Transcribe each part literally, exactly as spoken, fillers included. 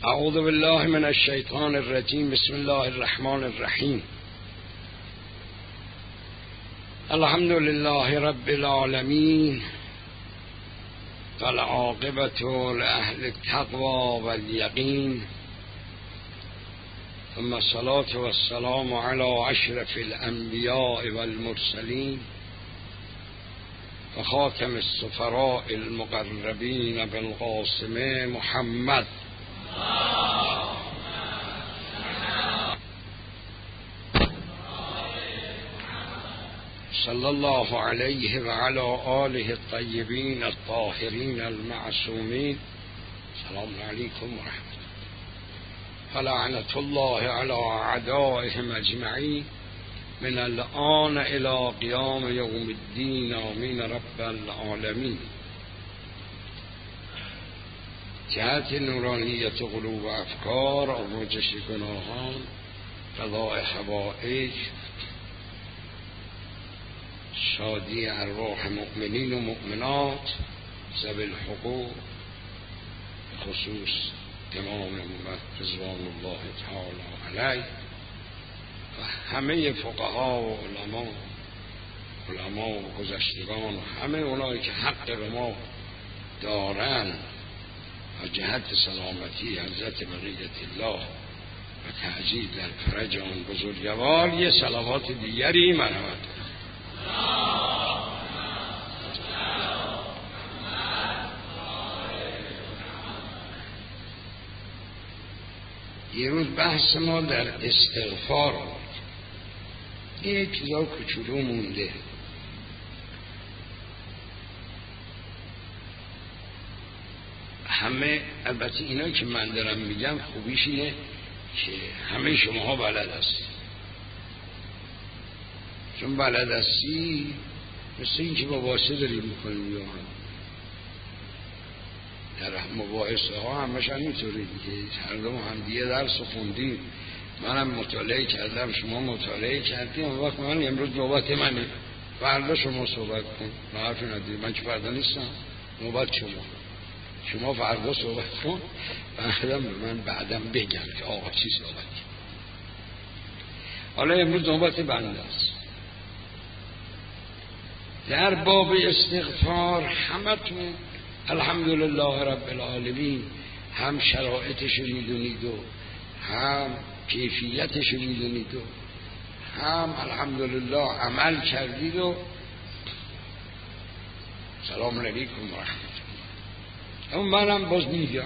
اعوذ بالله من الشیطان الرجیم. بسم الله الرحمن الرحیم. الحمد لله رب العالمین والعاقبة لأهل التقوى واليقین، ثم الصلاة والسلام على اشرف الانبیاء والمرسلین وخاتم السفراء المقربین بالقاسم محمد صلی الله علیه و علی آله الطیبین الطاهرین المعصومین. سلام علیکم و رحمت الله. فلعنة الله علی اعدائهم اجمعین من الآن الى قیام یوم الدین. آمین رب العالمین. جهت نورانیت قلوب و افکار، آمرزش گناهان، قضاء حوائج، شادی ارواح مؤمنین و مؤمنات ذوی الحقوق، خصوص امام رضوان الله تعالی علیه و همه فقها و علما علما و گذشتگان و همه اونایی که حق به ما دارن و جهت سلامتی حضرت بقیت الله و تعجیل در فرج آن بزرگوار یه صلوات دیگری مرحمت. یه روز بحث ما در استغفار بود. یه چیزا کوچولو مونده. همه البته اینا که من دارم میگم خوبیش اینه که همه شماها بلد هستی، چون بلد هستی مثل این که مباحثه داریم میکنیم یا هم در مباحثه ها همش همینطوری دیگه. هر دو هم دیگه درس خوندیم، منم مطالعه کردم، شما مطالعه کردیم. اون وقت من امروز نوبت منه، فردا شما صحبت کن. من حرفی نداریم، من که فردا نیستم، نوبت شما. شما فردا صحبت کن، بعدم به من بعدم بگم که آقا چی صحبتی. حالا امروز نوبت بنده است. در باب استغفار همتون الحمدلله رب العالمین هم شرایطش میدونید و هم کیفیتش میدونید و هم الحمدلله عمل کردید و سلام علیکم و رحمت الله. اما منم باز میگم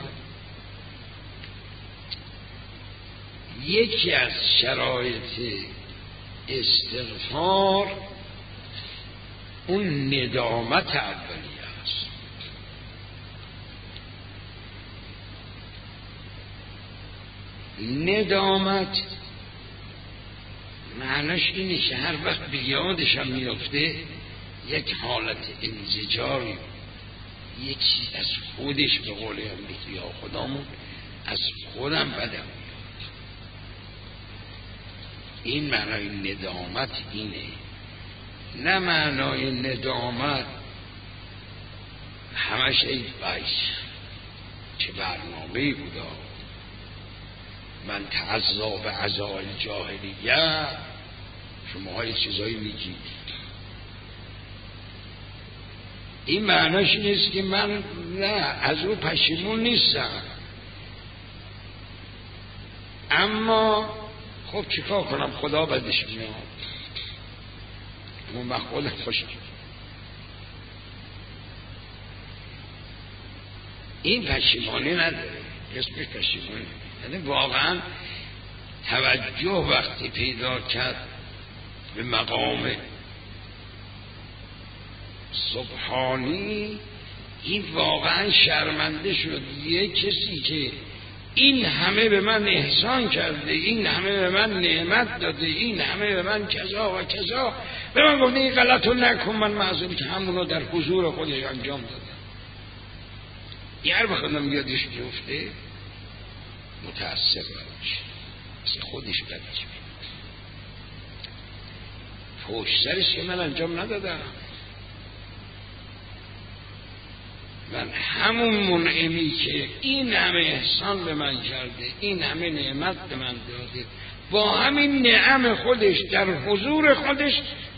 یکی از شرایط استغفار اون ندامت اولیه است. ندامت معناش اینه که هر وقت به یادشم میافته یک حالت انزجاری، یک چیز از خودش به قول امروزی ها خدامون از خودم بدم میاد. این معنای ندامت اینه، نه معنای ندامت همش ای بایش چه برنامه‌ای بودا من تعذا به عزای جاهلیه. شما های چیزایی میگید. این معناش نیست که من نه از او پشیمون نیستم، اما خب چیکار کنم، خدا بدش میاد، اما من خودم خوشم. این پشیمانی نداره، اسمش پشیمانی. یعنی واقعا توجه وقتی پیدا کرد به مقام سبحانی، این واقعا شرمنده شد. یه کسی که این همه به من احسان کرده، این همه به من نعمت داده، این همه به من کذا و کذا، به من گفته این غلط رو نکن، من معذوری که همونو در حضور خودش انجام دادم. یه بخوادم یادش بیفته متأثر نباشه، مثل خودش بدش بیاد. پشت سرش که من انجام ندادم، من همون منعمی که این همه احسان به من کرده، این همه نعمت به من داده، با همین نعم خودش در حضور خودش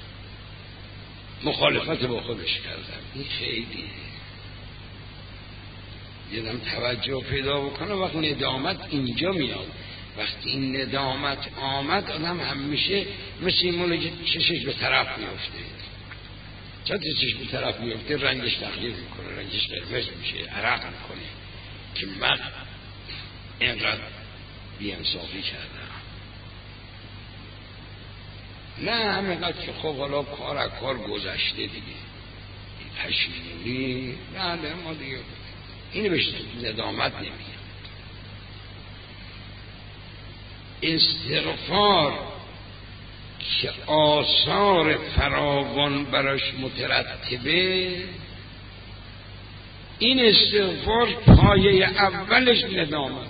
مخالفت با خودش کردم. این خیلی یادم توجه پیدا بکنه. وقت ندامت اینجا میاد، وقتی این ندامت آمد آدم همیشه مثل این مونه که چشش به طرف میفته. چون چشش به طرف میفته رنگش تغییر میکنه، رنگش قرمز میشه، عرق میکنه که من اینقدر بی‌انصافی کردم. نه همینقدر که خب حالا کار از کار گذشته دیگه، پشیمونی نه نه ما دیگه اینو بهش ندامت نمیاد. استغفار که آثار فراوان براش مترتبه، این استغفار پایه اولش ندامت،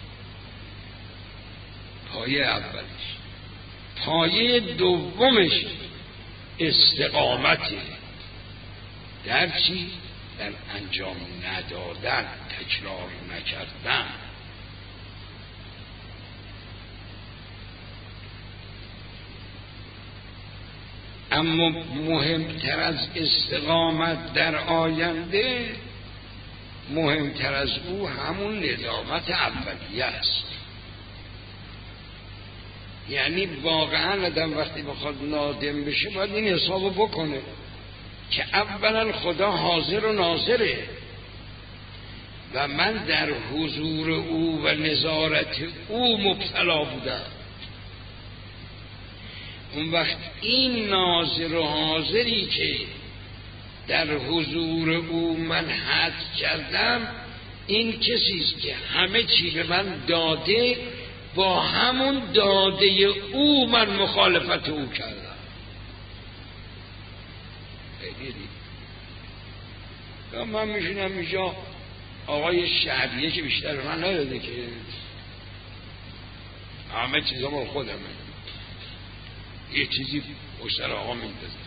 پایه اولش. پایه دومش استقامته. در چی؟ در انجام ندادن، تکرار نکردن. اما مهمتر از استقامت در آینده، مهمتر از او همون ندامت اولیه است. یعنی واقعا آدم وقتی بخواد نادم بشه باید این حسابو بکنه که اولا خدا حاضر و ناظره و من در حضور او و نظارت او مبتلا بودم. اون وقت این ناظر و حاضری که در حضور او من حد کردم، این کسیست که همه چی به من داده، با همون داده او من مخالفت او کردم. یا من میشونم اینجا آقای شهریه که بیشتر به من نداده که همه چیزا مال خودمه، یه چیزی پشتر آقا میندازه.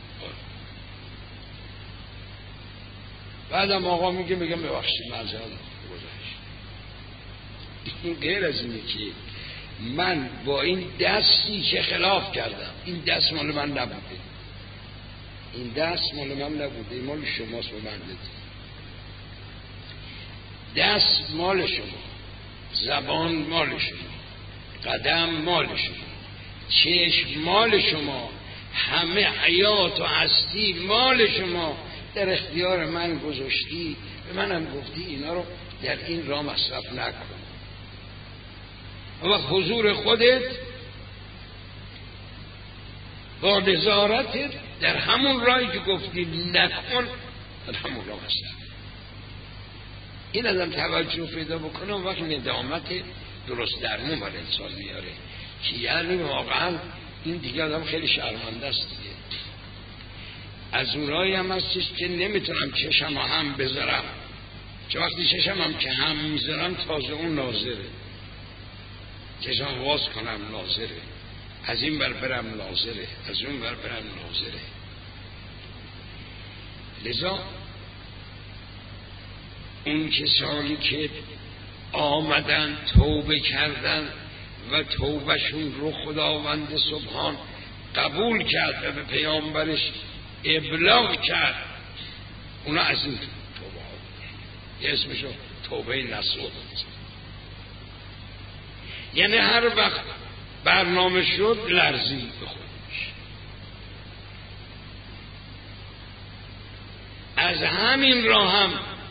بعدم آقا میگه میگم ببخشید معذرت گذاشت. این غیر از اینه که من با این دستی که خلاف کردم، این دست مال من نبوده، این دست مال من نبوده، این مال شماست، به من دادی. دست مال شما، زبان مال شما، قدم مال شما، چشم مال شما، همه حیات و هستی مال شما، در اختیار من گذاشتی، به منم گفتی اینا رو در این راه مصرف نکن. و حضور خودت با نظارتت در همون راهی که گفتی نکن، در همون راه مصرف. این ازم توجه پیدا بکنه و وقت ندامت درست درمون بر انسان میاره که یعنی واقعا این دیگه آدم خیلی شرمنده است دیگه. از اونایی هم هستش که نمیتونم چشم هم بذارم، چه وقتی چشم هم که هم میذارم تازه اون ناظره، چشم واز کنم ناظره، از این بر برم ناظره، از اون بر برم ناظره. لذا اون کسانی که آمدن توبه کردن و توبهشون رو خداوند سبحان قبول کرد و به پیامبرش ابلاغ کرد، اونا از این توبه ها یه اسمشو توبه نصوح. یعنی هر وقت برنامه شد لرزی به خودش. از همین راه هم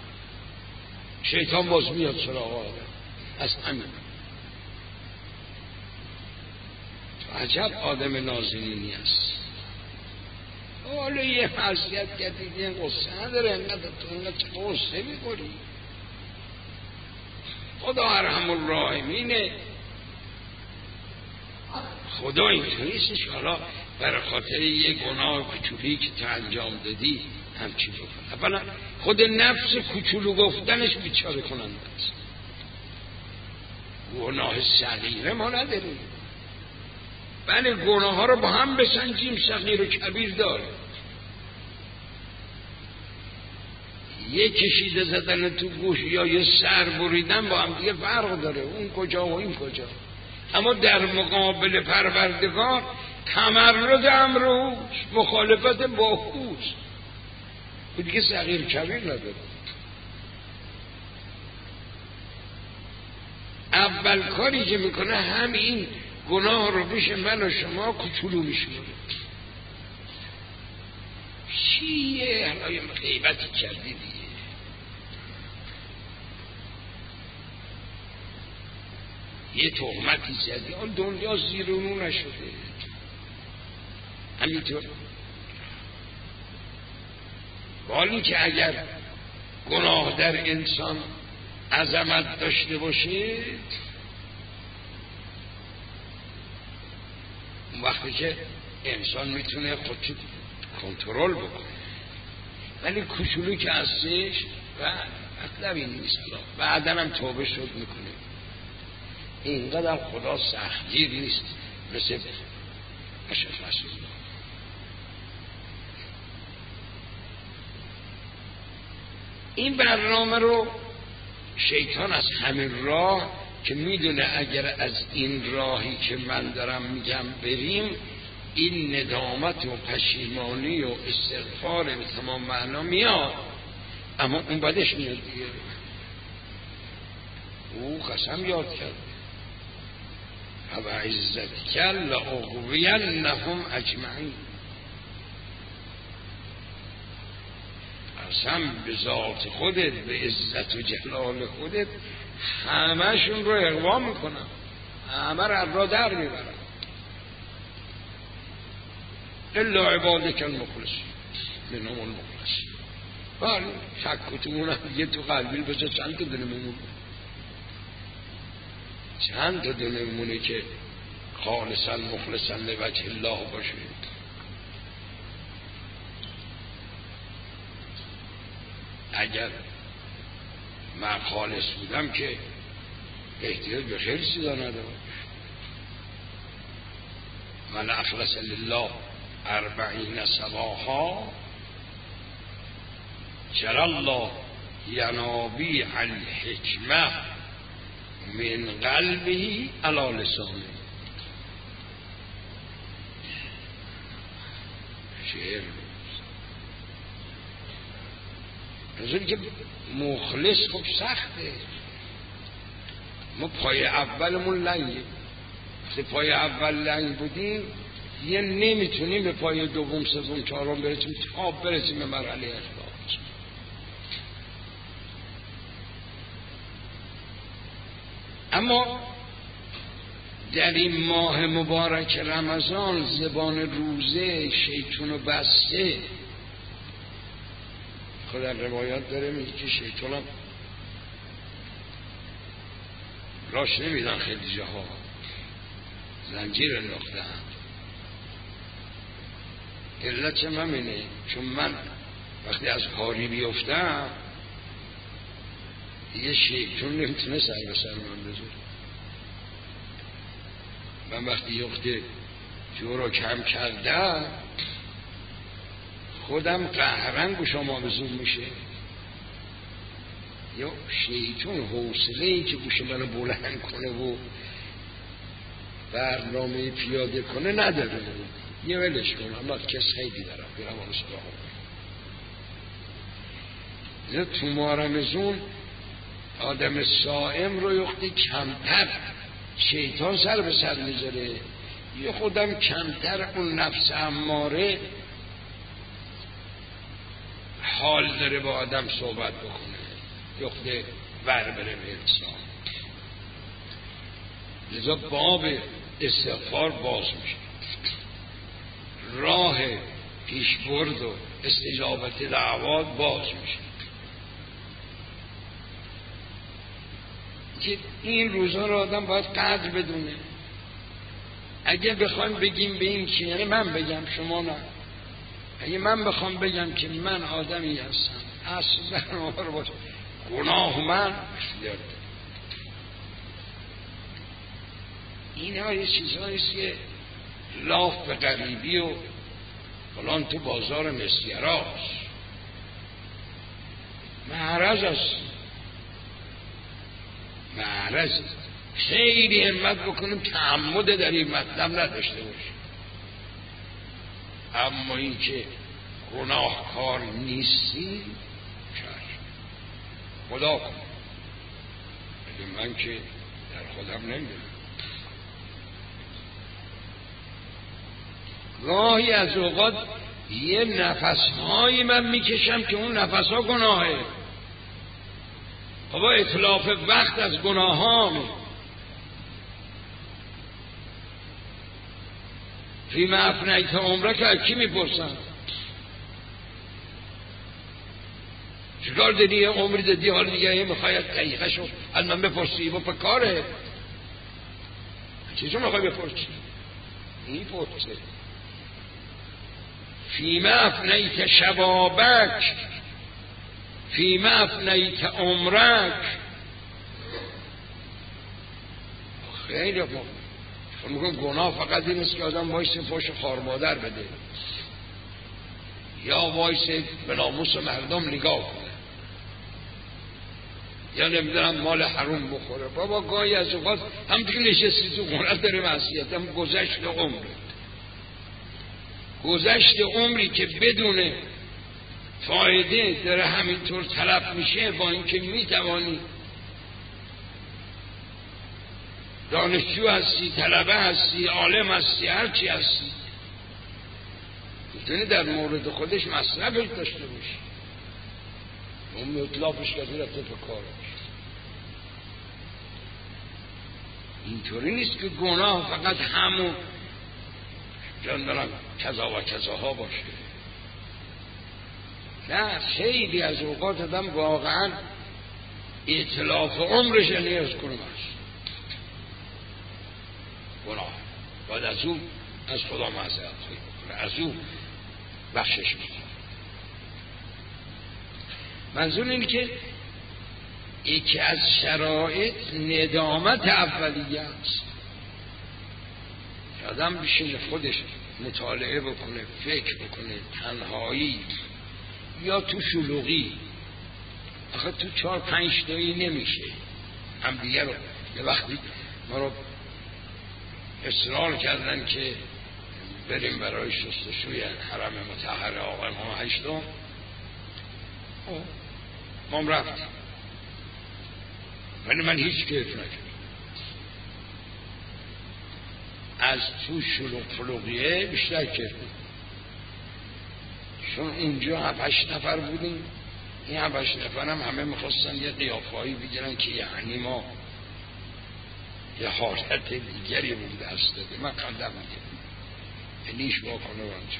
شیطان باز میاد سراغ آدم، از همین. عجب آدم نازنینی است. حالا یه معصیت کردید این قصه نداره، انقدر تو انقدر قصه میکنی. خدا ارحم الراحمینه. خدا اینطوریستش حالا برای خاطر یه گناه کوچولی که تو انجام دادی همچی بکن. اولا خود نفس کوچولو گفتنش بیچاره کننده است. گناه صغیره ما نداریم، بله گناه ها رو با هم بسنجیم، صغیر و کبیر داره. یه کشیده زدن تو گوش یا یه سر بریدن با هم دیگه فرق داره، اون کجا و این کجا. اما در مقابل پروردگار تمرد امروز مخالفت با اوست، او دیگه صغیر کبیر نداره. اول کاری که میکنه همین گناه رو پیش من و شما کوچولو میشونه. چیه حالا غیبتی کردی دیگه، یه تهمتی زدی، آن دنیا زیر و نو نشده. همینطور حالی که اگر گناه در انسان عظمت داشته باشه، اون وقتی که انسان میتونه خودشو کنترل بکنه. ولی کوچولو که هستش و مطلب این نیست، بعدا هم توبه شد میکنه. اینقدر خدا سختگیر نیست مثل اشرف رسول الله. این برنامه رو شیطان از همین راه که میدونه اگر از این راهی که من دارم میگم بریم، این ندامت و پشیمانی و استغفار به تمام معنا میاد، اما اون بعدش میاد دیگه. او قسم یاد کرد و عزتک لأغوینهم اجمعین، قسم به ذات خودت، به عزت و جلال خودت همه‌شون رو اغوا میکنم، همه رو را در میبرم، الا عبادک المخلصین منهم المخلصین. بله شک و تومونم دیگه تو قلبی بذار چند تا دونه میمونه، چند تا دونه میمونه که خالصا مخلصا لوجه الله باشه. اگر من خالص بودم که احتیاج به خیلی چیزا ندارم. من اخلص لله اربعین صباحا جرى الله ینابیع الحکمه من قلبه علی لسانه. شعر نظری که مخلص خب سخته. ما پای اولمون لنگه، وقتی پای اول لنگ بودیم یه نمیتونیم به پای دوم سوم چهارم برسیم تا برسیم به مرحله اخلاص. اما در این ماه مبارک رمضان زبان روزه شیطون و بسته. خود در روایات داره میگه که شیطان هم راش نمیدن، خیلی جاها زنجیر انداختن. علت چه همینه، چون من وقتی از کاری بیفتم دیگه شیطان نمیتونه سر به سر من بذاره. من وقتی یخت جو رو کم کردم خودم قهرن گوشم آویزون میشه، یا شیطان حوصله ای که گوش منو بلند کنه و برنامه پیاده کنه نداره، یه ولش کنم. اما کس خیلی دارم بیرم آن سراغ تو ما رمزون آدم سائم رو یختی کمتر شیطان سر به سر میذاره، یه خودم کمتر اون نفس اماره حال داره با آدم صحبت بکنه، یخته ور بره به انسان. لذا باب استغفار باز میشه، راه پیشبرد و استجابت دعوات باز میشه. که این روزها رو آدم باید قدر بدونه. اگه بخوایم بگیم به این که یعنی من بگم شما نه، اگه من بخوام بگم که من آدمی هستم اصلا رو باشه گناه من اختیار دارم. این ها یه چیزهاییست که لاف به غریبی و فلان تو بازار مسگراست. معرض است، معرض. خیلی همت بکنیم تعمد در این مطلب نداشته باشیم، اما این که گناهکار نیستی چشم خدا کن. من که در خودم نمیدونم. گاهی از اوقات یه نفسهایی من میکشم که اون نفسها گناهه. بابا اتلاف وقت از گناهامه. فی ما افنیت عمره که از کی میپرسن؟ چکار دادی یه عمری دادی حال دیگه میخوای دقیقه شو از من بپرسی؟ با پکاره چیزو میخوای بپرسی؟ این پرسه. فی ما افنیت شبابک فی ما افنیت عمرک. خیلی خوب. میگم گناه فقط این است که آدم وایس پشت خار مادر بده یا وایس به ناموس مردم نگاه کنه یا نمیدونم مال حروم بخوره. بابا گاهی از اوقات هم که نشستی تو خونه داره معصیت، هم گذشت عمر گذشت عمری که بدون فایده داره همینطور تلف میشه، با اینکه میتوانی دانشجو هستی، طلبه هستی، عالم هستی، هرچی هستی، میتونی در مورد خودش مصرفش داشته باشی. اون اطلافش کردی رفته به کارش. اینطوری نیست که گناه فقط همون جان دارم کذا و کذاها باشه. نه، خیلی از اوقات آدم واقعا ائتلاف عمرش نیاز کنه است گناه، باید از او از خدا معذرت خواهی بکنه، از او بخشش میکنه. منظور اینه که یکی از شرایط ندامت اولیه است. آدم بشینه خودش مطالعه بکنه، فکر بکنه، تنهایی یا تو شلوغی. آخه تو چهار پنج تایی نمیشه هم دیگه رو. یه وقتی ما رو اصرار کردن که بریم برای شستشوی حرم مطهر آقای ما هشتم، ما هم رفتیم، ولی من هیچ کیف نکردم. از تو شلوغ فلوغیه بیشتر کردیم، چون اونجا هفت هشت نفر بودیم. این هفت هشت نفر هم همه میخواستن یه قیافه‌ای بگیرن که یعنی ما یه حالت دیگری بود دست داده. من قدم میگم نیش با کنه رانچون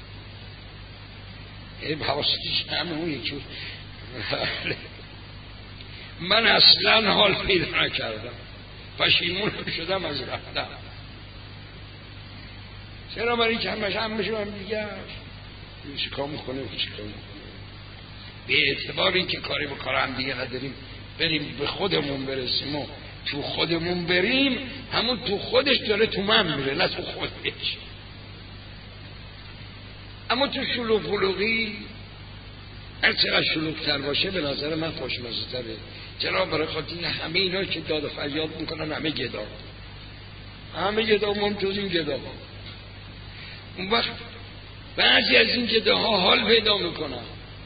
این حواستش همه اون یکی. من اصلا حال پیدا نکردم، پشیمون شدم از رفتم. چرا برای که همش هم بشه هم دیگه چیکار میکنه و چیکار میکنه. به اعتباری که کاری به کار هم دیگه نداریم، بریم به خودمون برسیم و تو خودمون بریم، همون تو خودش داره تو من میره، نه تو خودش. اما تو شلوغ فلوغی هر چقدر شلوغ‌تر باشه به نظر من خوشمزه تره. چرا؟ برای خاطر همه اینا که داد و فریاد میکنن همه گدا، همه گدا ممتوز این گدا ها. اون وقت بعضی از این گداها حال پیدا میکنن،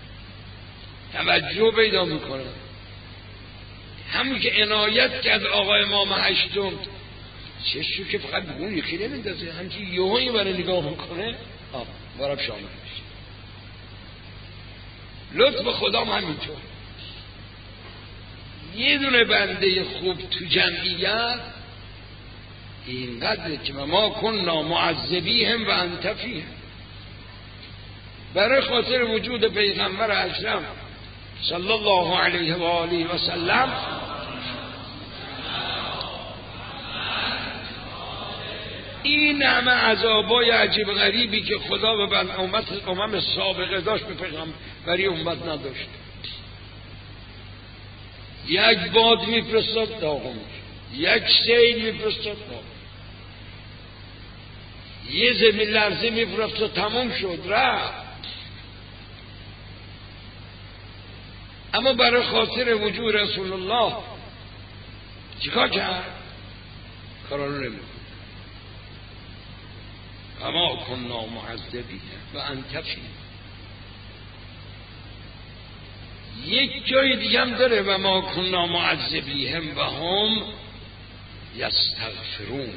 توجه پیدا میکنن. همون که عنایت کرد آقای امام هشتم، چشو که فقط بگون یکی نمیندازه، همچه یهویی برای نگاه میکنه آه وارب شامل میشه. لطف خدام همینطور. یه دونه بنده خوب تو جمعیت اینقدره که ما کننا معذبیهم و انت فیهم. برای خاطر وجود پیغمبر اکرم صلی الله علیه و آله و سلم این همه عذابای عجیب غریبی که خدا به بند امت امم سابقه داشت به پیغمبری امت نداشت. یک باد میفرستاد داغون میشد، یک سیل میفرستاد داغون، یه زمین لرزه میفرستاد تموم شد رفت. اما برای خاطر وجود رسول الله چیکار کرد؟ کارا رو نمی‌کنه. اما کنا معذبین و انت فیهم. یک جای دیگه هم داره و ما کنا معذبیهم و هم یستغفرون.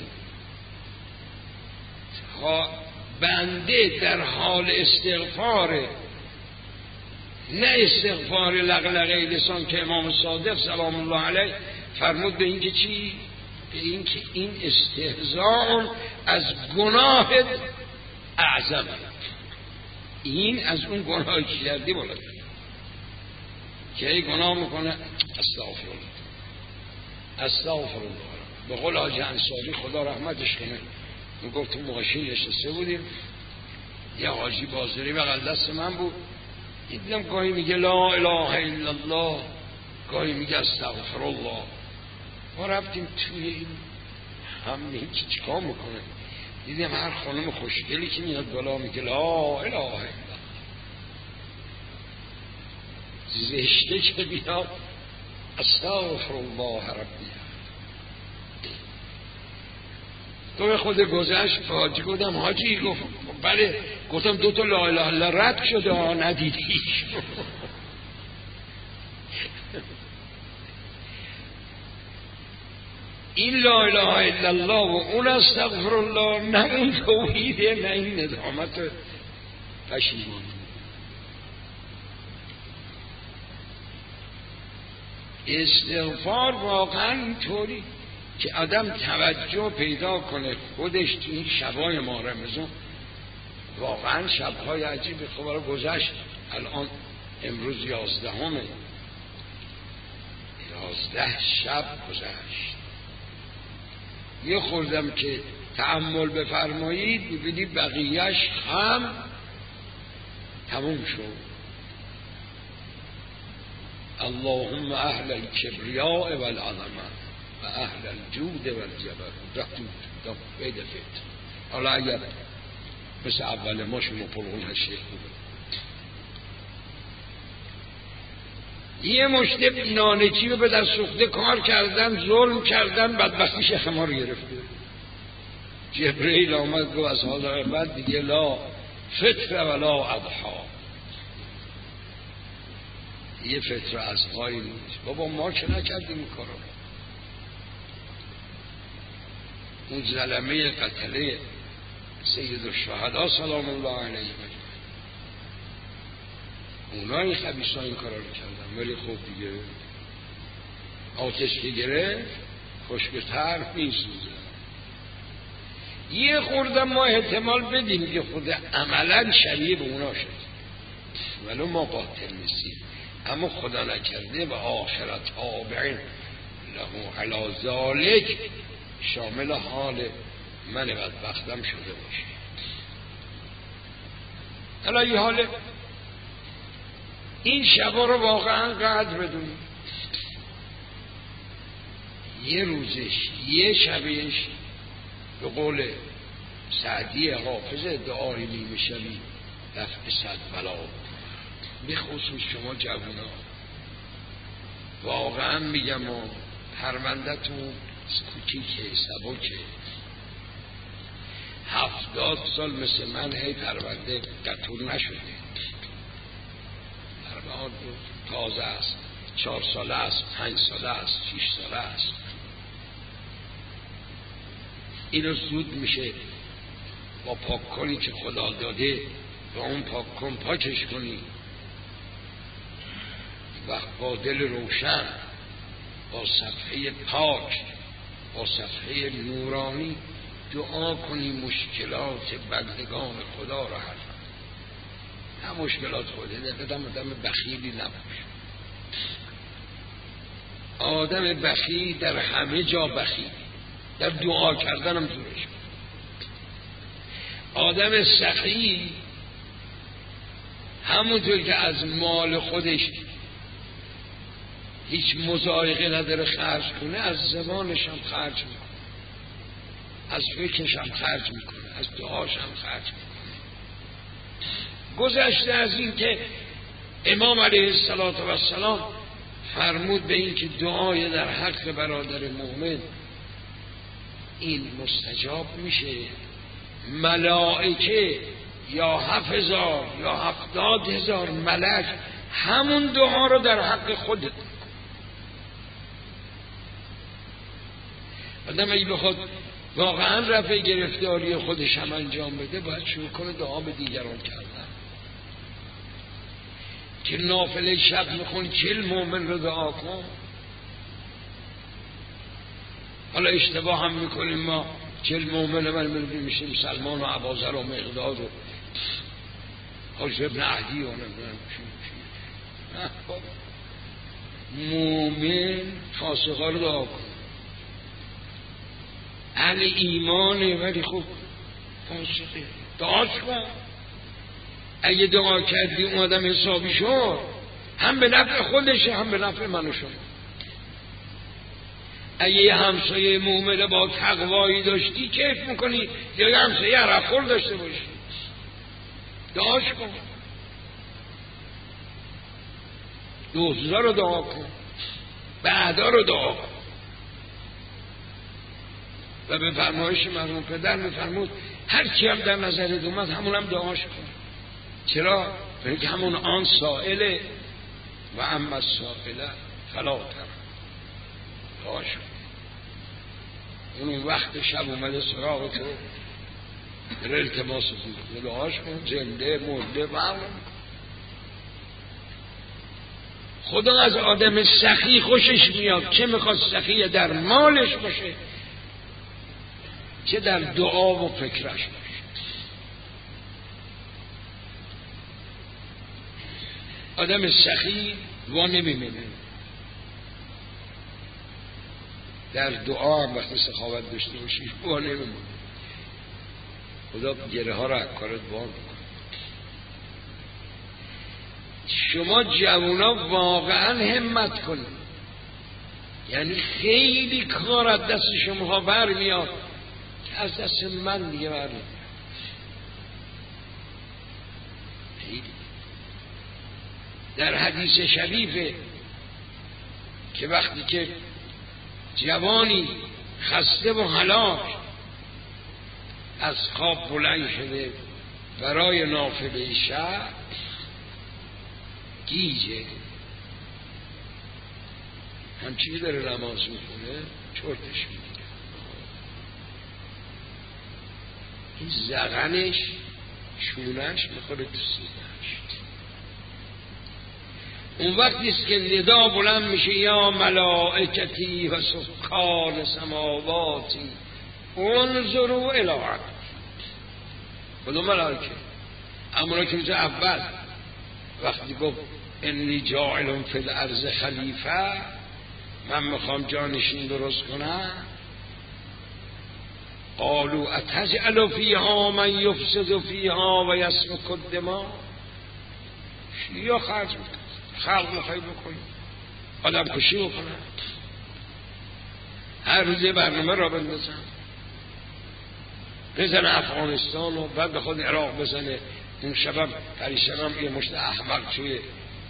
بنده در حال استغفار، نه استغفار لغلقه لسان که امام صادق سلام الله علیه فرمود به این که چی؟ به این که این استهزاء از گناه اعظم، این از اون گناهی که کردی بالا که ای گناه میکنه استغفر الله استغفر الله. به قول حاجی انصاری خدا رحمتش کنه میگفت تو ماشین نشسته بودیم، یه حاجی بازاری بغل دست من بود، دیدم گاهی میگه لا اله الا الله، گاهی میگه استغفر الله. ما رفتیم توی این همین چی چیکار میکنه، دیدم هر خانم خوشگلی که میاد بالا میگه لا اله الا الله، زشته که بیاد استغفر الله ربی. تو به خود گذشت حاجی گفتم حاجی گفت بله، گفتم دو تا لا اله الا الله رد شده ها ندیدیش. این لا اله الا الله و اون استغفر الله، نه اون توحیده نه این ندامت پشیمان. استغفار واقعا اینطوری که آدم توجه پیدا کنه خودش تو این شبای ماه رمضان، واقعا شبهای عجیبی خبر گذشت. الان امروز یازدهمه، یازده شب گذشت. یه خوردم که تأمل بفرمایید ببینید بقیهش هم تموم شد. اللهم اهل الکبریاء والعظمه و اهل الجود والجبروت رفتم بید فت. حالا اگر مثل اول ما شما پرون هشیخ بود یه مشت نانجی رو به دست سوخته کار کردن، ظلم کردن، بدبختی شیخ ما رو گرفته. جبرئیل آمد گفت از حالا بعد دیگه لا فطر ولا اضحی، یه فطر از هایی نیست. بابا ما که نکردیم این کارو. اون ظلمه قتله سید الشهدا سلام الله علیه اونا این خبیثا این کارا رو کردن. ولی خب دیگه آتش که گرفت خشک‌تر میسوزه. یه خورده ما احتمال بدیم که خود عملا شبیه به اونا شد، ولو ما باطل نیستیم، اما خدا نکرده و آخرت تابعین له علی ذالک شامل حال من بدبختم شده باشه. حالا یه حال این شبا رو واقعا قدر بدونیم. یه روزش یه شبش به قول سعدی حافظ دعای نیمه شبی رفع صد بلا. به خصوص شما جوانا واقعا میگم و پرونده‌تون کوچیکه سبکه، هفتاد سال مثل من هی پرونده قطور نشده، پرونده تازه است، چهار ساله است، پنج ساله است، شیش ساله است. اینو زود میشه با پاک کنی که خدا داده و اون پاک کن پاکش کنی و با دل روشن، با صفحه پاک، با صفحه نورانی دعا کنی مشکلات بندگان خدا را حل. نه مشکلات خوده دقیقا آدم بخیلی نباش. آدم بخیل در همه جا بخیل، در دعا کردن هم زورش. آدم سخی همونطور که از مال خودش هیچ مضایقه نداره خرج کنه، از زمانش هم خرج میکنه، از فکرش هم خرج میکنه، از دعاش هم خرج میکنه. گذشته از این که امام علیه السلام فرمود به این که دعای در حق برادر مؤمن این مستجاب میشه، ملائکه یا هفت هزار یا هفتاد هزار ملک همون دعا رو در حق خودت. آدم اگه بخواد واقعا رفع گرفتاری خودش هم انجام بده باید شروع کنه دعا به دیگران کردن. که نافله شب میخون چل مومن رو دعا کن. حالا اشتباه هم میکنیم ما چل مومن من میریم میشیم سلمان و ابوذر و مقداد و حاج ابن عدی و نمیدونم چی چی. مومن فاسقا رو دعا کن، اهل ایمانه ولی خب فاسقه، دعاش کن. اگه دعا کردی اون آدم حسابی شد، هم به نفع خودشه هم به نفع من و شما. اگه یه همسایه مومن با تقوایی داشتی کیف میکنی، یا یه همسایه عرقخور داشته باشی، دعاش کن، دوزا رو دعا کن، بعدا رو دعا کن. و به فرمایش مرحوم پدر میفرمود هر کی هم در نظرت اومد همون هم دعاش کن. چرا؟ برای که همون آن سائله و اما سائله فلا تر، دعاش کن. اون وقت شب اومده سراغ تو بره التماس بود، دعاش کن، زنده مرده و همون. خدا از آدم سخی خوشش میاد، چه میخواد سخی در مالش باشه چه در دعا و فکرش باشه. آدم سخی وا نمیمونه، در دعا هم وقتی سخاوت داشته باشی وا نمیمونه. خدا گره ها را کارت وا میکنه. شما جوونا واقعا همت کنید، یعنی خیلی کار از دست شما بر میاد که از دست من دیگه بر میاد. در حدیث شریفه که وقتی که جوانی خسته و هلاک از خواب بلند شده برای نافله شب، گیجه همچی داره نماز میکنه چرتش میگیره، این زغنش شونش میخوره تو سینه‌اش. اون وقتیست که ندا بلند میشه یا ملائکتی و سکان سماواتی انظروا الی عبدی. خدا ملائکه اما که روز اول وقتی گفت انی جاعل فی الارض خلیفه، من میخوام جانشین درست کنم، قالوا اتجعل فیها من یفسد فیها و یسفک الدماء. یا خرج میکنه خلق میخوای بکنی آدم کشی بکنه، هر روزه برنامه را بندازن بزنه افغانستان و بعد به خود عراق بزنه. اون شبم پریشن هم یه مشت احمق توی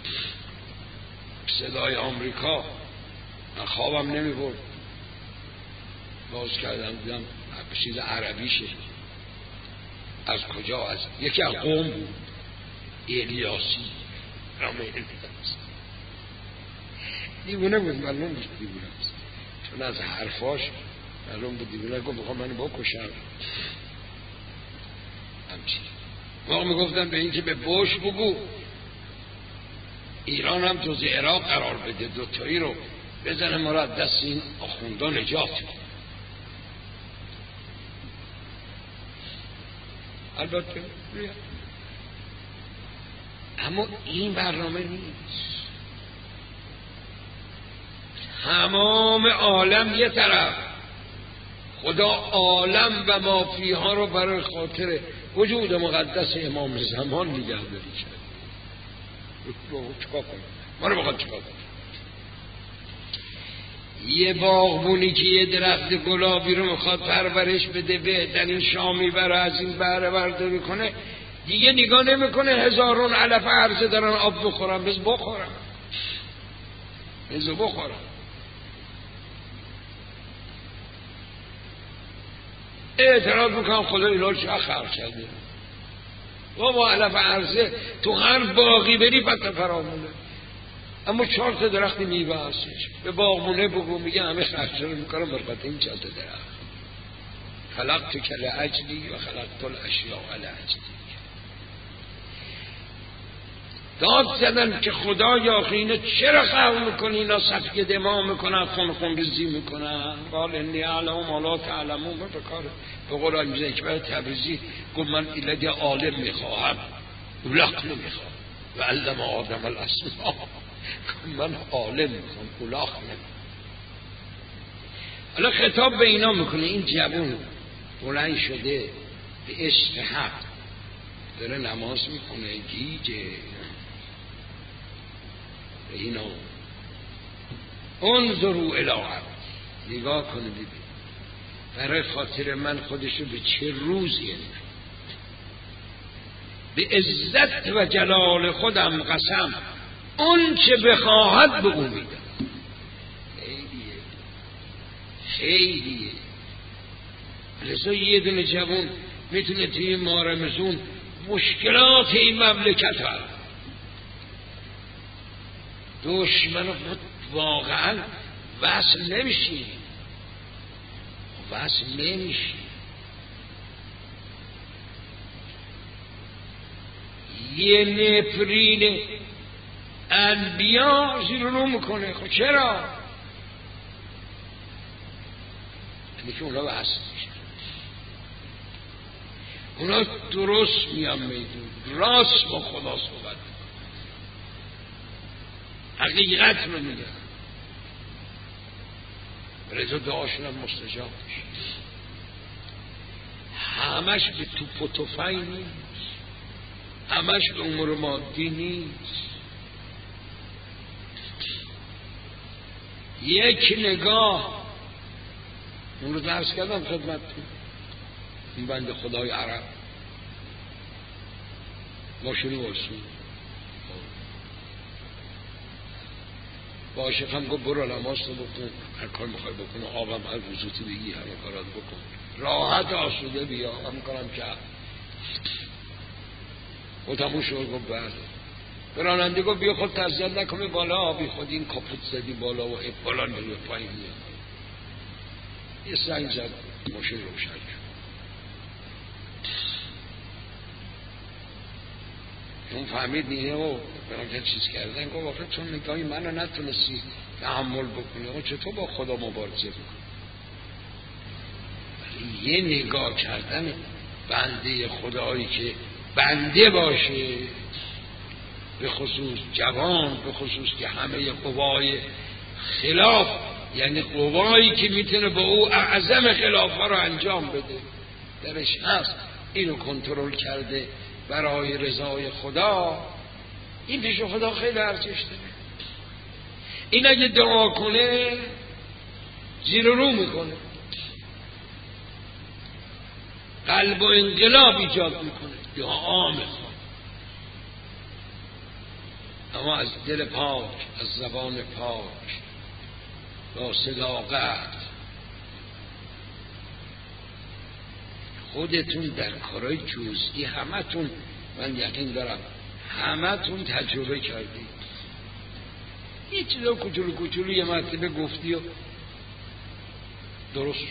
صدای آمریکا، من خوابم نمی برد، باز کردم دیدم چیز عربیشه، از کجا؟ از یکی از قوم بود، الیاسی رامه الیاسی، دیوونه بود، معلوم بود دیوونه بود، چون از حرفاش معلوم بود دیوونه. گفت بخوام منو بکشم همچی. ما میگفتن به این که به بوش بگو ایران هم جز عراق قرار بده، دوتایی رو بزنه ما را دست این آخوندان نجات بده. البته اما این برنامه نیست. تمام عالم یه طرف، خدا عالم و مافیها رو برای خاطر وجود مقدس امام زمان نگهداری کرد. چکا کنیم؟ ما رو بخواد چکا کنیم؟ یه باغبونی که یه درخت گلابی رو میخواد پرورش بده، بهترین شامی برای از این بهره برداری کنه، دیگه نگاه نمیکنه هزارون علف عرضه دارن آب بخورم، بز بخورم بز بخورم اعتراض میکنم خدا اینا چه خلق کرده؟ بابا علف عرضه تو هر باقی بری پت فرامونه، اما چهار تا درخت میوه هستش. به باغمونه بگو میگه همه خرچه رو میکنم برکت این چهار تا درخت. خلقت کل اجلی و خلقت الاشیاء لأجلی. داد زدن که خدا یا خینه چرا خلق میکنی؟ اینا سفک دماغ میکنن، خون خون ریزی میکنن. قال انی اعلم ما لا تعلمون. به کار به قول آقای اکبر تبریزی گفت من ایلد عالم میخواهم، اولاق نمیخوام. و علم آدم الاسماء، من عالم میخوام، اولاق نمیخوام. حالا خطاب به اینا میکنه. این جوون بلند شده به عشق حق داره نماز میکنه، گیجه به اینا انظروا الی عبد، نگاه کنه ببین برای خاطر من خودشو به چه روزی انجام، به عزت و جلال خودم قسم اون چه بخواهد به اون میدم. خیلیه خیلیه. لذا یه دونه جوان میتونه توی ماه رمضان مشکلات این مملکت ها دشمن خود واقعا وصل نمیشی وصل نمیشی یه نفرین انبیا زیر رو میکنه. خب چرا؟ یعنی که اونا وصل میشه، اونا درست میان میدون، راست با خدا صحبت حقیقت رو میگن، رضا دعاشون هم مستجاب میشه. همش به توپ و تفنگ نیست، همش به امور مادی نیست. یک نگاه، اون رو درس کردم خدمتتون، این بنده خدای عرب ماشین واسون با عاشقم گفت برو نماز رو بکن، هر کار میخوای بکن، آبم هر وضوطی بگی، همه کارات بکن، راحت آسوده بیا. هم کنم که و تموم شد. گفت بله. به راننده گفت بیا خود تزیاد نکنه بالا، آبی خود این کاپوت زدی بالا و بالا نمیه پایین میاد. یه سنگ زد ماشین روشن شد. اون فهمید نیه و برام که چیز کردن. گفت واقعا چون نگاهی منو نتونستی تحمل بکنی و چطور با خدا مبارزه بکنی؟ ولی یه نگاه کردن بنده خدایی که بنده باشه، به خصوص جوان، به خصوص که همه قوای خلاف، یعنی قوایی که میتونه با او اعظم خلاف ها رو انجام بده درش هست، اینو کنترل کرده برای رضای خدا. این پیش خدا خیلی ارزش داره. این اگه دعا کنه زیر رو میکنه، قلب و انقلاب ایجاد میکنه، دعا میخواد، اما از دل پاک، از زبان پاک، با صداقت. خودتون در کارهای جزئی همتون، من یقین دارم همتون تجربه کردید. یه چیزا کوچولو کوچولو یه مرتبه گفتی و درست.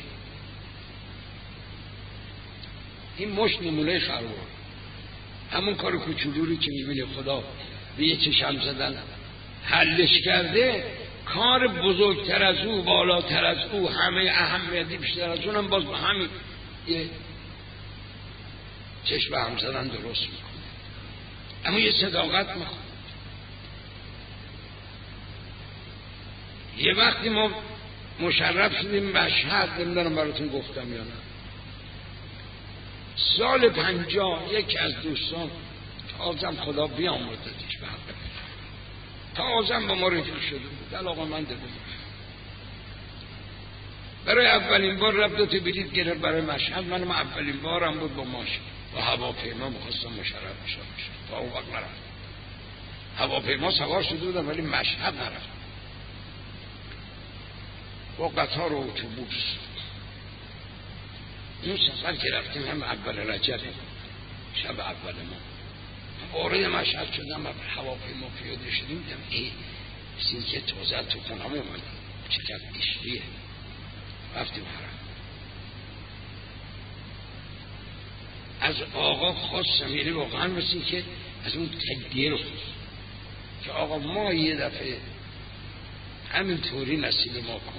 این مش نمونه خروار، همون کار کوچولویی که میبینه خدا به یه چشم زدن حلش کرده، کار بزرگتر از او، بالاتر از او، همه اهمیتی بیشتر از اونم باز به همین یه چشم هم زدن درست میکنه. اما یه صداقت میخواد. یه وقتی ما مشرف شدیم مشهد، نمیدونم براتون گفتم یا نه، سال پنجاه یکی از دوستان تازم خدا بیامردتش به حق تازم با ما رفیق شده بود، علاقه من ده بود. برای اولین بار رفت دو تا بلیط گرفت برای مشهد. منم اولین بارم بود با ماشین با هواپیما می‌خواستم مشرف بشم. تا اون وقت نرفتم. هواپیما سوار شده بودم ولی مشهد نرفتم. با قطار و اتوبوس اون سفر که رفتیم هم اول رجب شب اول ما وارد مشهد شدم و هواپیما پیاده شدیم دیدم ای سین که تازه تو خونم اومدیم چقدر عشقیه. رفتیم حرم. از آقا خواستم یعنی واقعا مثل که از اون تدبیر رو که آقا ما یه دفعه همینطوری نصیب ما کن.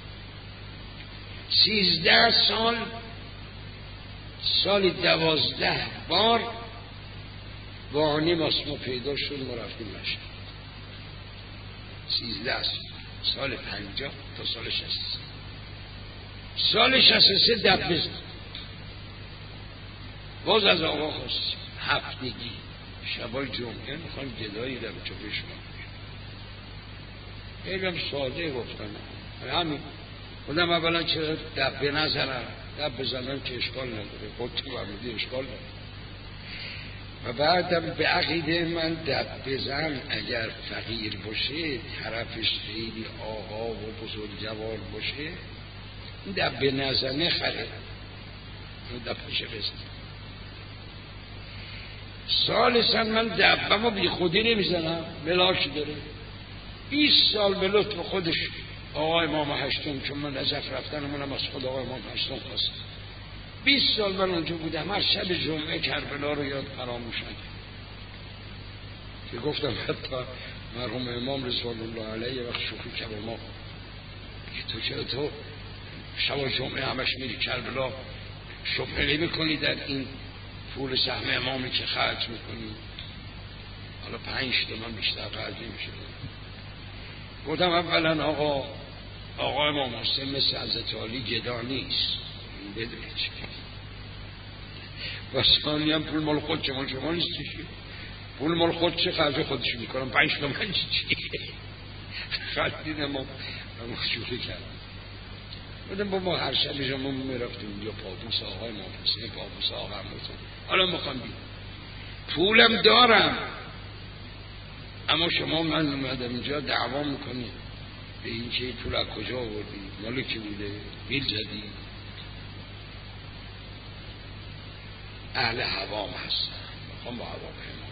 سیزده سال سال دوازده بار واهانی ماسما پیدا شد ما رفتیم مشهد. سیزده سال سال پنجاه تا سال شست سال شست سه دب بزن باز از آقا خواست هفتگی شبای جمعه میخوایم گدایی در چوبش ما خیلی هم ساده گفتن همین خودم اولا چرا دب نزنم دب بزنم که اشکال نداره خود تو برمودی اشکال نداره و بعدم به عقیده من دب بزن اگر فقیر باشه طرفش خیلی آقا و بزرگوار باشه این دب نزنه خره اون دب میشه بزن. سالسا من دبم بی خودی نمیزنم ملاک داره. بیست سال به لطف خودش آقای امام هشتم چون من نجف رفتنمونم از خود آقای امام هشتم خواستم. بیست سال من اونجا بودم هر شب جمعه کربلا رو یاد فراموش نکردم که گفتم حتی مرحوم امام رضوان الله علیه یه وقت شوخی کرد با ما که تو چرا تو شب جمعه همش میری کربلا شبهه نمی کنی در این پول سهم امامی که خرج میکنی. حالا پنج تومن بیشتر خرج نمیشه. گفتم اولا آقا آقا امام حسین مثل حضرت علی گدا نیست بدونید چی و ثانی هم پول مال خود چه مال شما نیست چی پول مال خود چه خرج خودش میکنم پنج تومن چی خرجین امام امام شوخی کردم. بودم با ما هر شب جمعه میرفتیم اونجا پابوس آقای امام حسین پابوس آقا همتون حالا میخوام بید پولم دارم اما شما من اومدم اینجا دعوا میکنید به این که پول از کجا آوردی مال کی بوده بیل زدی. اهل هوام هستم میخوام با هواپیما.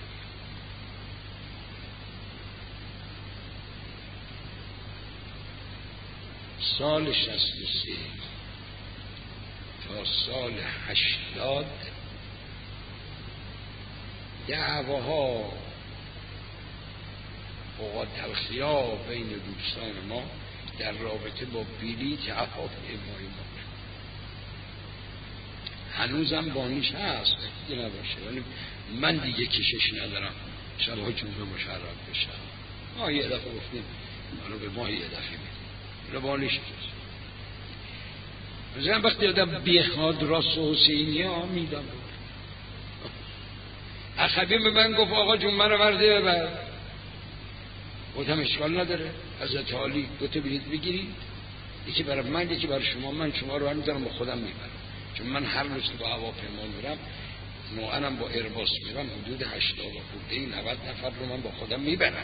سال شصت و سه تا سال هشتاد دعواها اوقات تلخی‌ها بین دوستان ما در رابطه با بلیط هواپیمای ما هنوزم بانیش هست دیگه نباشه ولی من دیگه کشش ندارم شبها جمعه مشرف بشم. ما یه دفعه گفتیم حالا به ما یه دفعه میدیم حالا بانیش هست مثلا وقتی آدم بیخواد راست و حسینی ها میدم اخبیم به من گفت آقا جون من رو ورده ببر گفتم اشکال نداره حضرت علی دو تا بلیط بگیرید یکی برای من یکی برای شما من شما رو هم دارم با خودم میبرم چون من هر روز که با هواپیما میرم نوعاً با ایرباس میرم حدود هشتاد و خورده نود نفر رو من با خودم میبرم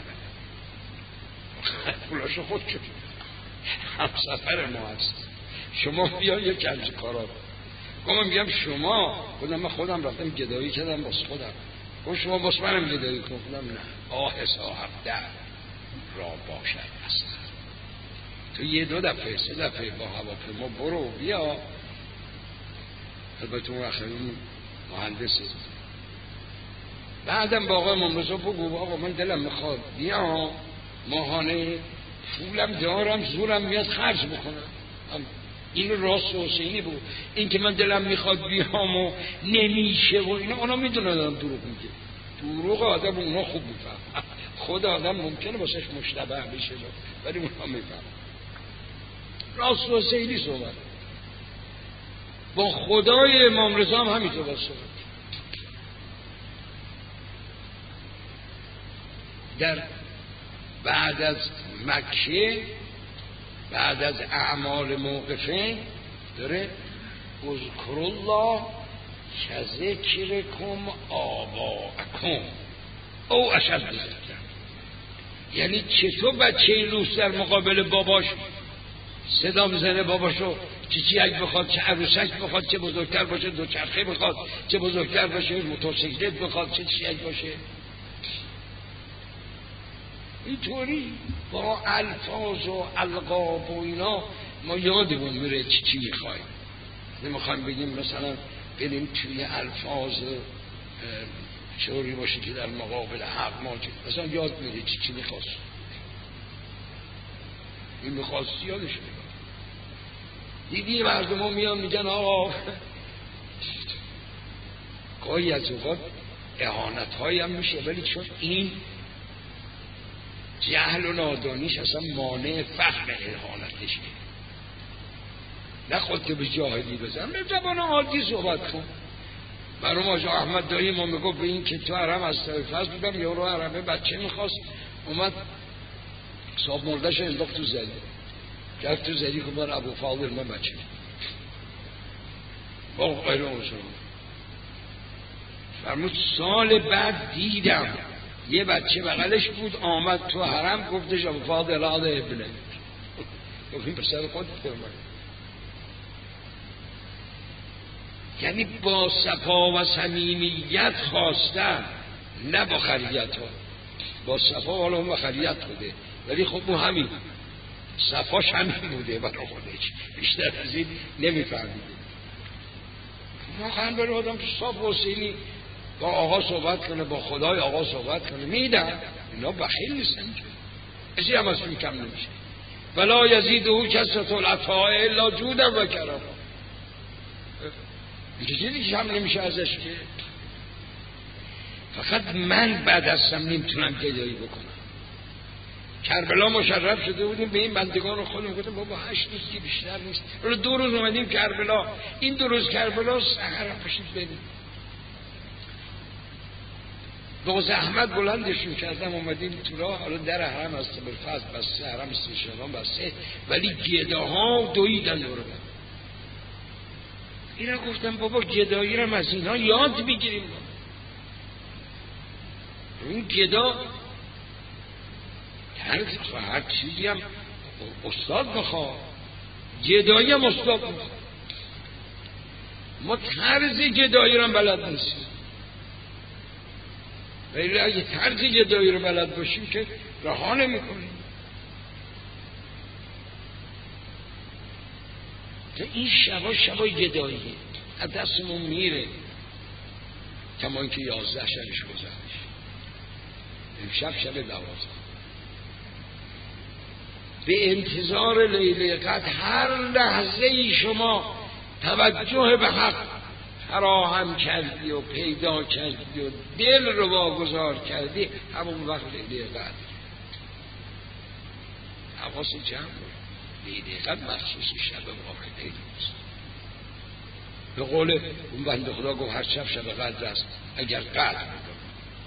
پولاشو خود شد هم سفر ما هست شما بیا یک کنج کارا گفتم میگم شما خودم من خودم رفتم گدایی کردم باز خودم گفتم شما باز منم گدایی کنم نه آه صاحب در را باشد اصلا تو یه دو دفعه سه دفعه با هواپیما برو بیا. البته اون اخرین مهندسه بعدم با آقای ممرزا بگو آقا من دلم میخواد بیا ماهانه پولم دارم زورم میاد خرج بکنم این راست و حسینی بود. این که من دلم میخواد بیام و نمیشه و اینا اونا میدونن دروغ میگه دروغ آدم اونا خوب میفهم خود آدم ممکنه واسش مشتبه بشه ولی اونا میفهم راست و حسینی صحبت با خدای امام رضا هم همینطور باشه. در بعد از مکه بعد از اعمال موقفه داره اذکر الله کذکرکم آباءکم او اشد ذکر. یعنی چطور بچه لوس در مقابل باباش صدا میزنه باباشو چه چیک بخواد، چه عروسک بخواد، چه بزرگتر باشه دوچرخه بخواد، چه بزرگتر باشه موتورسیکلت بخواد، چه چیک باشه. اینطوری با الفاظ و القاب و اینا ما یادمون میره چی چی میخوایم. نمیخوایم بگیم مثلا بریم توی الفاظ شوری باشه که در مقابل حق ما مثلا یاد میره چی چی میخواست. این میخواستی یادش میره. دیدی مردم ها میان میگن آقا گاهی از اوقات اهانت هایی هم میشه، ولی چون این جهل و نادانیش اصلا مانع فهم اهانتشه. نه خودت به جاهلی بزن، به زبان عادی صحبت کن. برام آجا احمد دایی ما میگفت به این که تو حرم از فضل بودم یا رو حرمه بچه میخواست اومد صاحب مردش انداخت تو زدی رفت تو زدی که من ابو فاضل من بچه با غیر اونسان فرمود سال بعد دیدم یه بچه بغلش بود آمد تو حرم گفتش ابو فاضل آده ابنه گفت این پسر خود فرمود. یعنی با صفا و صمیمیت خواستن، نه با خریت ها. با صفا حالا اون با خریت بوده ولی خب اون همین صفاش همین بوده برای خودش، بیشتر از این نمیفهمیده. ما خواهیم بره آدم تو صاف حسینی با آقا صحبت کنه، با خدای آقا صحبت کنه میدن. اینا بخیل نیستن که اسی هم از این کم نمیشه. ولا یزید او کسرت العطاء الا جودا و کرما. دیگه چیزی کم نمیشه ازش که. فقط من بعد هستم نمیتونم گدایی بکنم. کربلا مشرف شده بودیم به این بندگان خودم گفتم بابا هشت روز که بیشتر نیست، ولی دو روز اومدیم کربلا. این دو روز کربلا سحر پشید بریم با زحمت بلندشون کردم اومدیم تو راه. حالا در حرم از بالفضل بسته، حرم استشهادان بسته، ولی گداها دویدن دور من. اینا گفتم بابا گدایی رو از اینها یاد بگیریم. اون گدا طرز هر چیزی هم استاد میخواد، گدایی هم استاد میخواد. ما طرز گدایی رو هم بلد نیستیم، ولی اگه طرز گدایی رو بلد باشیم که رها نمی‌کنیم. این شبا شبای گداییه از دستمون میره. کما اینکه یازده شبش گذشت، امشب شب دوازده. به انتظار لیله قدر هر لحظه ای شما توجه به حق فراهم کردی و پیدا کردی و دل رو واگذار کردی، همون وقت لیله قدر. حواس جمع لیله قدر مخصوص شب واقعه نیست. به قول اون بنده خدا گفت هر شب شب قدر است اگر قدر بود.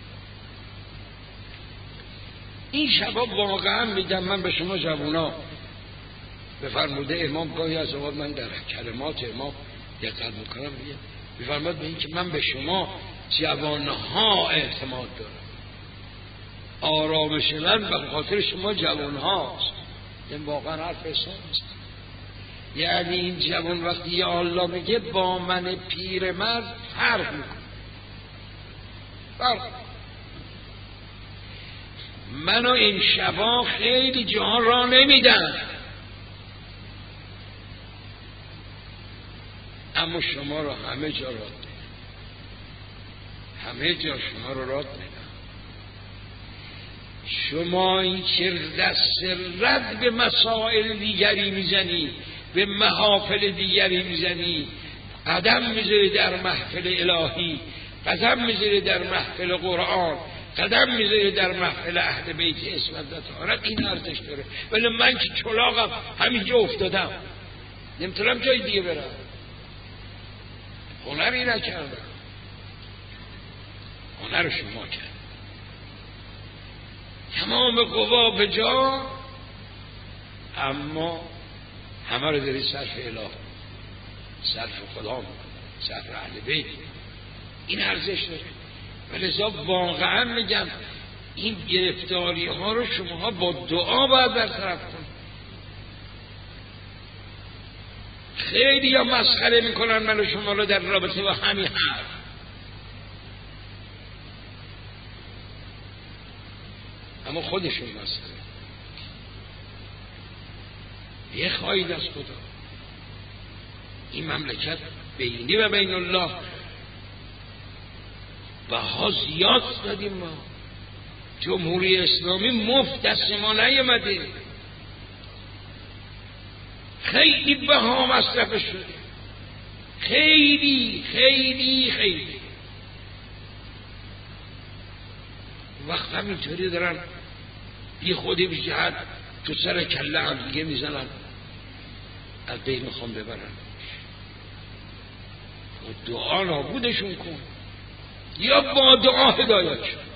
این شبا واقعا میگم من به شما جوونا بفرموده امام گاهی از اوقات من در کلمات امام دقت میکنم میفرماد به این که من به شما جوانها اعتماد دارم. آرامش من به خاطر شما جوانهاست. این واقعا حرف حساب است. یعنی این جوان وقتی یا الله میگه با من پیر مرد فرق میکنه. فرق منو این شبا خیلی جهان را نمیدن، اما شما رو همه جا راد میدن. همه جا شما رو راد میدن. شما این که دست رد به مسائل دیگری میزنی، به محافل دیگری میزنی، قدم میذاری در محفل الهی، قدم میذاری در محفل قرآن، قدم میذاری در محفل اهل بیت اسمت و طهارت، این ارزش داره. ولی من که چلاقم همینجا افتادم، نمیتونم جای دیگه برم، هنری نکردم. هنر شما کرد. تمام قوا به جا، اما همه رو داری صرف اله، صرف خدا میکنی، صرف اهل بیت. این ارزش داره. ولذا واقعا میگم این گرفتاری ها رو شما با دعا باید برطرف کنید. خیلی ها مسخره میکنن من و شما رو در رابطه با همین حرف. اما خودشون مسخره. یه خواهید از خدا. این مملکت بینی و بین الله بها زیاد دادیم ما. جمهوری اسلامی مفت دست ما نیامده، خیلی بها مصرف شده، خیلی خیلی خیلی. وقت همینطوری دارن بی خودی بی جهت تو سر کله هم دیگه میزنن، از بین میخوام ببرن. با دعا نابودشون کن یا با دعا هدایت شد.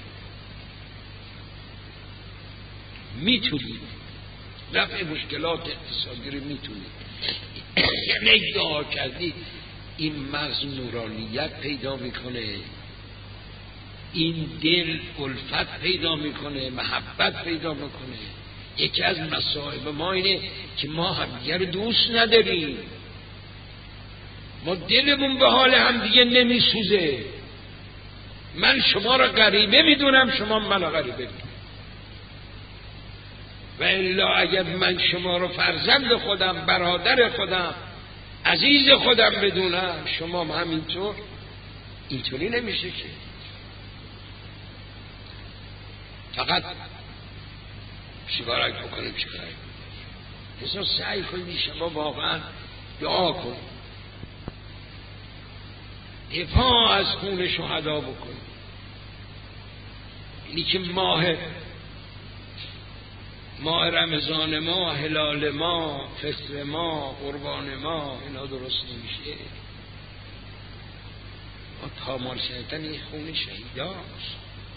میتونید رفع مشکلات اقتصادی رو میتونید. یعنی دعا کردی این مغز نورانیت پیدا میکنه، این دل الفت پیدا میکنه، محبت پیدا میکنه. یکی از مصائب ما اینه که ما همدیگه رو دوست نداریم، ما دلمون به حال همدیگه نمیسوزه. من شما را غریبه میدونم، شما منو غریبه میدونم. و الا اگر من شما رو فرزند خودم، برادر خودم، عزیز خودم بدونم، شما هم همینطور، اینطوری نمیشه که. فقط شکارک بکنیم چکارک بسیار سعی کنید شما واقعا دعا کنید، دفاع از خون شهدا بکنید. اینی که ماه ماه رمضان ما، هلال ما، فطر ما، قربان ما، اینا درست نمیشه. ما تامال شدن این خون شهیداست.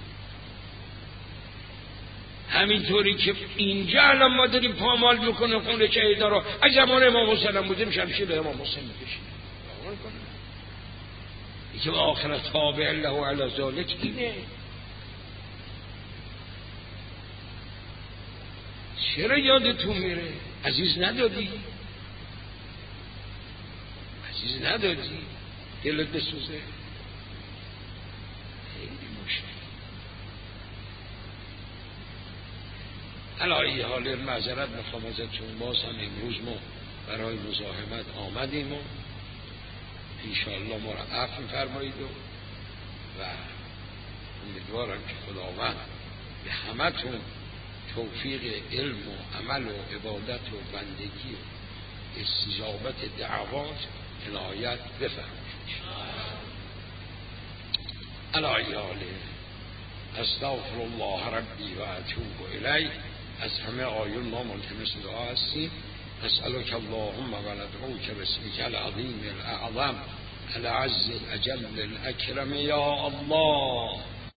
همینطوری که اینجا الان ما داریم پامال میکنه خون شهیدا رو، از زمان امام حسین بودیم شمشیر به امام حسین میکشیم. باور کنه این که آخرت تابع له علی ذلک اینه. چرا یادتون میره؟ عزیز ندادی؟ عزیز ندادی؟ دلت بسوزه؟ خیلی مشکل. علایی حال معذرت میخوام ازتون، باز هم امروز ما برای مزاحمت آمدیم و انشاءالله ما را عفو می‌فرمایید و امیدوارم که خداوند به همتون توفیق علم و عمل و عبادت و بندگی و استجابت دعوات عنایت بفرمایید. علایی حاله استغفر الله ربی و اتوب الیه. از همه آیون ما ملتمس دعا هستیم. نسألك اللهم وندعوك باسمك العظیم الاعظم العز الاجل الاکرم یا الله.